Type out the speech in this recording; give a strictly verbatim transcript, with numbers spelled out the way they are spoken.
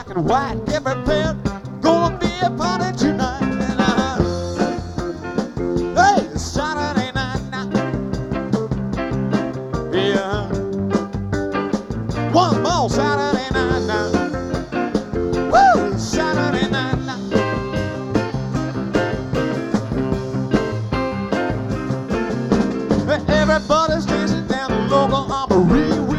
black and white, every pair. Gonna be a party tonight. And, uh, hey, Saturday night now. Yeah. One more Saturday night now. Woo! Saturday night now. Everybody